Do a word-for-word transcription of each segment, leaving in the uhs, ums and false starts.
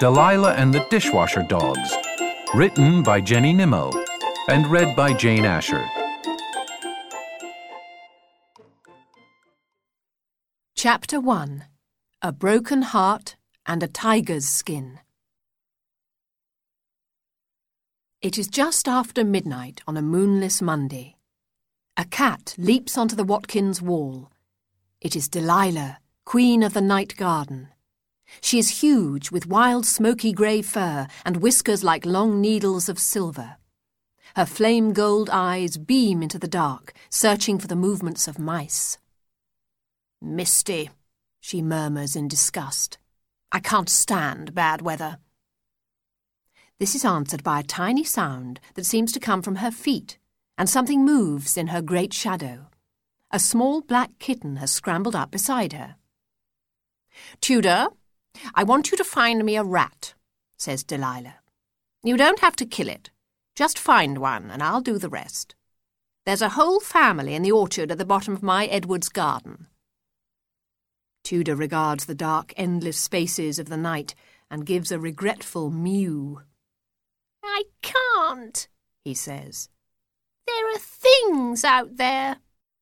Delilah and the Dishwasher Dogs, written by Jenny Nimmo and read by Jane Asher. Chapter one. A Broken Heart and a Tiger's Skin. It is just after midnight on a moonless Monday. A cat leaps onto the Watkins wall. It is Delilah, Queen of the Night Garden. She is huge, with wild smoky grey fur and whiskers like long needles of silver. Her flame-gold eyes beam into the dark, searching for the movements of mice. "Misty," she murmurs in disgust. "I can't stand bad weather." This is answered by a tiny sound that seems to come from her feet, and something moves in her great shadow. A small black kitten has scrambled up beside her. "Tudor, I want you to find me a rat," says Delilah. "You don't have to kill it. Just find one, and I'll do the rest. There's a whole family in the orchard at the bottom of my Edward's garden." Tudor regards the dark, endless spaces of the night and gives a regretful mew. "I can't," he says. "There are things out there."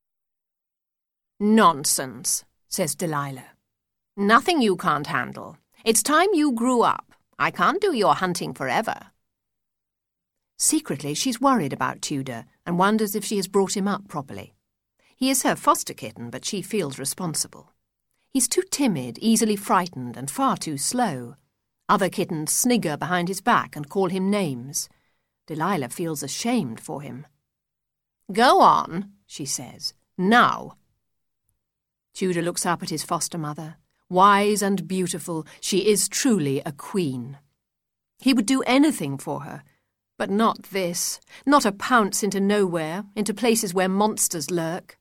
"Nonsense," says Delilah. "Nothing you can't handle. It's time you grew up. I can't do your hunting forever." Secretly, she's worried about Tudor and wonders if she has brought him up properly. He is her foster kitten, but she feels responsible. He's too timid, easily frightened, and far too slow. Other kittens snigger behind his back and call him names. Delilah feels ashamed for him. "Go on," she says. "Now." Tudor looks up at his foster mother. Wise and beautiful, she is truly a queen. He would do anything for her, but not this, not a pounce into nowhere, into places where monsters lurk.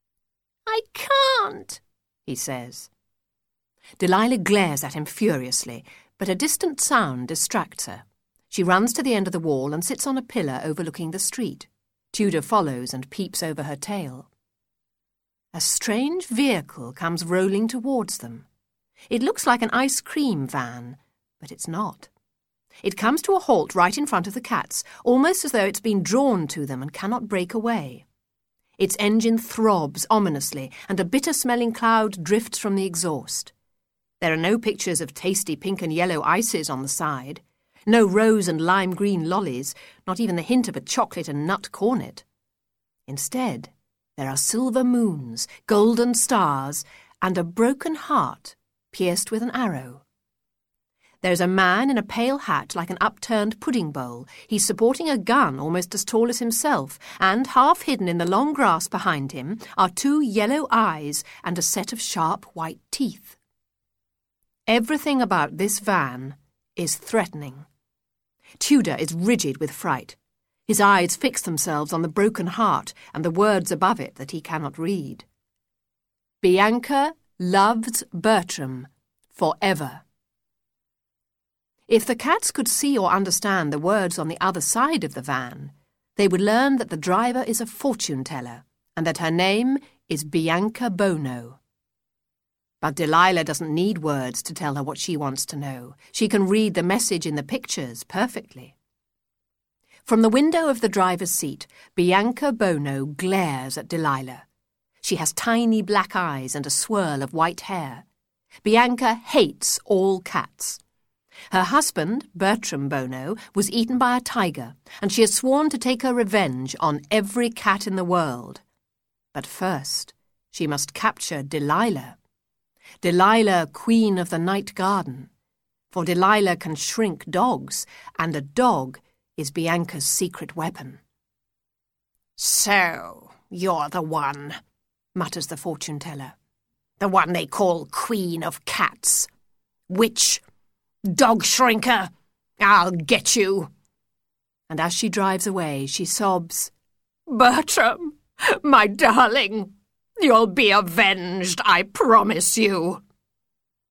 "I can't," he says. Delilah glares at him furiously, but a distant sound distracts her. She runs to the end of the wall and sits on a pillar overlooking the street. Tudor follows and peeps over her tail. A strange vehicle comes rolling towards them. It looks like an ice cream van, but it's not. It comes to a halt right in front of the cats, almost as though it's been drawn to them and cannot break away. Its engine throbs ominously, and a bitter-smelling cloud drifts from the exhaust. There are no pictures of tasty pink and yellow ices on the side, no rose and lime green lollies, not even the hint of a chocolate and nut cornet. Instead, there are silver moons, golden stars, and a broken heart pierced with an arrow. There's a man in a pale hat like an upturned pudding bowl. He's supporting a gun almost as tall as himself, and half hidden in the long grass behind him are two yellow eyes and a set of sharp white teeth. Everything about this van is threatening. Tudor is rigid with fright. His eyes fix themselves on the broken heart and the words above it that he cannot read. Bianca loves Bertram forever. If the cats could see or understand the words on the other side of the van, they would learn that the driver is a fortune-teller and that her name is Bianca Bono. But Delilah doesn't need words to tell her what she wants to know. She can read the message in the pictures perfectly. From the window of the driver's seat, Bianca Bono glares at Delilah. She has tiny black eyes and a swirl of white hair. Bianca hates all cats. Her husband, Bertram Bono, was eaten by a tiger, and she has sworn to take her revenge on every cat in the world. But first, she must capture Delilah. Delilah, Queen of the Night Garden. For Delilah can shrink dogs, and a dog is Bianca's secret weapon. "So, you're the one," mutters the fortune-teller. "The one they call Queen of Cats. Witch! Dog shrinker! I'll get you!" And as she drives away, she sobs, "Bertram, my darling, you'll be avenged, I promise you."